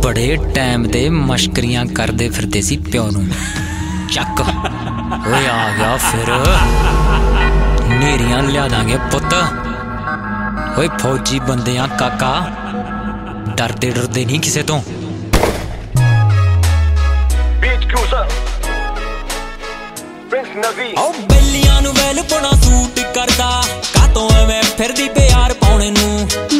बड़े टाइम दे मशकरियां करदे फिरदे सी प्यो नूं। चक ओए आ गया फिर नेरियां लिया दांगे पुत्त। ओए फौजी बंदे आ काका, डरदे डरदे नहीं किसे तो। बेलियां नूं वैल पुणा सूट करदा, कातों एवें फिरदी प्यार पाउणे नूं।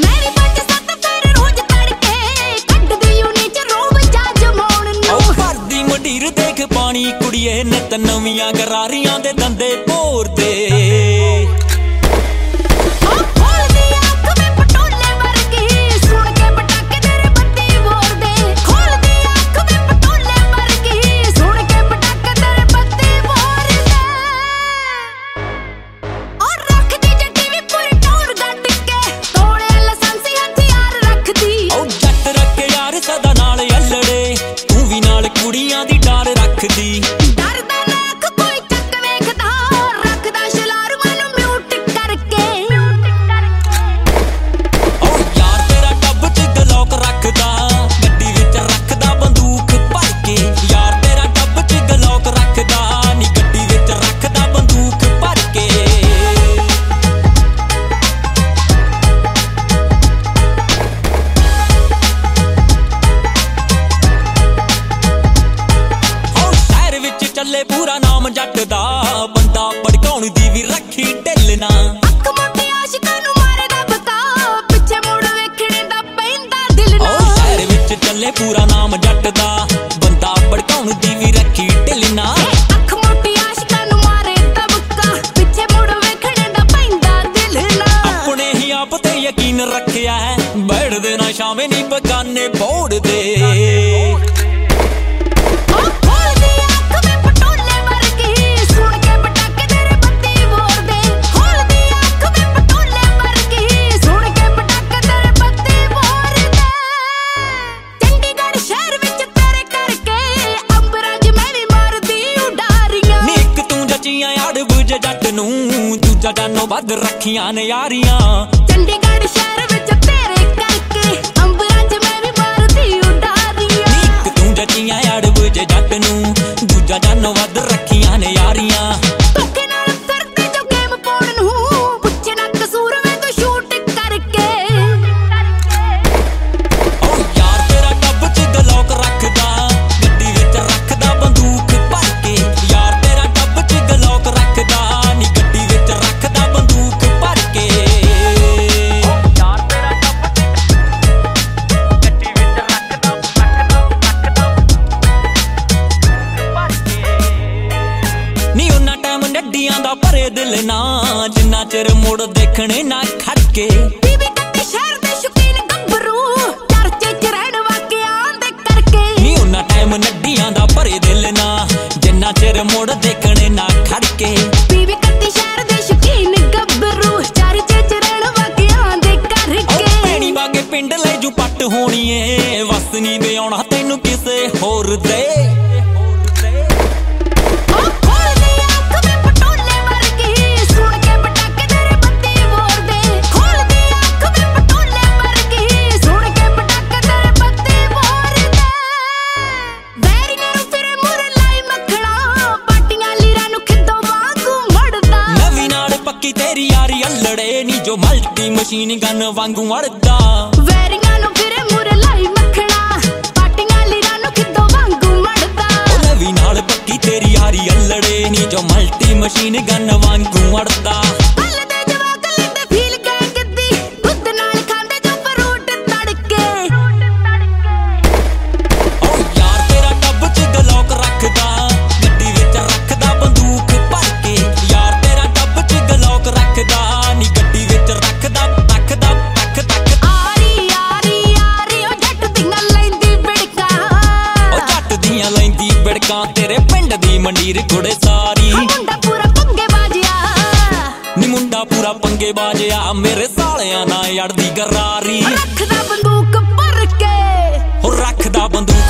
देख पानी कुड़िए नित नवियां गरारियां दे दंदे भोरदे। कुड़ियां दी डर रखदी, डरदा लाख कोई चक वेखदा, रखदा शलार मैनू म्यूट करके। ओ यार तेरा टब च गलौक रखदा, गड्डी विच रखदा बंदूक भर के। यार तेरा टब च गलौक रखदा, नी गड्डी विच रखदा बंदूक भर के। ਚੱਲੇ ਪੂਰਾ ਨਾਮ ਜੱਟ ਦਾ, ਬੰਦਾ ਭੜਕਾਉਣ ਦੀ ਵੀ ਰੱਖੀ ਢਿੱਲਣਾ। ਅੱਖ ਮੋਟੀ ਆਸ਼ਿਕਾਂ ਨੂੰ ਮਾਰੇ ਦਾ ਬਤਾ, ਪਿੱਛੇ ਮੁੜ ਵੇਖਣੇ ਦਾ ਪੈਂਦਾ ਦਿਲ ਨਾ। ਓ ਸ਼ਹਿਰ ਵਿੱਚ ਚੱਲੇ ਪੂਰਾ ਨਾਮ ਜੱਟ ਦਾ, ਬੰਦਾ ਭੜਕਾਉਣ ਦੀ ਵੀ ਰੱਖੀ ਢਿੱਲਣਾ। ਅੱਖ ਮੋਟੀ ਆਸ਼ਿਕਾਂ ਨੂੰ ਮਾਰੇ ਦਾ ਬਤਾ, ਪਿੱਛੇ ਮੁੜ ਵੇਖਣੇ ਦਾ ਪੈਂਦਾ ਦਿਲ ਨਾ। ਆਪਣੇ ਹੀ ਆਪ ਤੇ ਯਕੀਨ ਰੱਖਿਆ ਹੈ, ਬੈਠਦੇ ਨਾ ਸ਼ਾਮੇ ਨੀ ਬਗਾਨੇ ਭੋੜਦੇ। जट नूं दूजा जानो वध रखियां ने यारियां। चंडीगढ़ शहर विच तेरे करके अंबरां च मैं भी मारदी उडारियां। नीक तू जचियां अड़ब जे जट नूं दूजा जानो वध रखियां ने यारियां। धोखे नाल करदे जो गेम पाउण नूं, पुछे ना कसूर वे तू शूट करके। ओ यार तेरा टब च गलौक रखदा, गड्डी विच रखदा बंदूक भर के। यार तेरा टब च गलौक रखदा, भरे दिल ना जिन्ना चिर मुड़ देखने ना खड़के। बीबी कत्ती शहर दे शौकीन गब्बरू, चर्चे च रहण वाके आंदे करके। नी उन्ना टाइम नड्डियां दा भरे दिल ना, जिन्ना चिर मुड़ देखने ना खड़के। बीबी कत्ती शहर दे शौकीन गब्बरू, चर्चे च रहण वाके आंदे करके। पैणी बागे पिंड ले जू पट होनी ए, वस नी दे आउणा तैनू किसे होर दे। तेरी यारी अल्लड़े नी जो मल्टी मशीन गन वांगू अड़दा। वैरियां नूं फिरे मुर लाई मखना, पाटियां लीरां नूं खिद्दो वांगू मड़दा। ओ नवी नाल पक्की तेरी यारी अल्लड़े नी जो मल्टी मशीन गन वांगू अड़दा। पल दे जवाक लेंदे फील गए गद्दी, दुध नाल खांदे जो फ्रूट तड़के। ओ यार तेरा टब च गलौक रखदा, गड्डी विच रखदा बंदूक भर के। यार तेरा टब च गलौक रखदा, नी गड्डी विच रखदा रखदा तक तक। आरी आरी आरी ओ जट दियां लैंदी बिड़का, ओ जट दियां लैंदी बिड़का, तेरे पिंड दी मंडीर कुड़े सारी। मुंडा पूरा पंगे बाजिया, नी मुंडा पूरा पंगे बाजिया, मेरे सालियां ना अड़दी गरारी। रखदा बंदूक भर के, रखदा बंदूक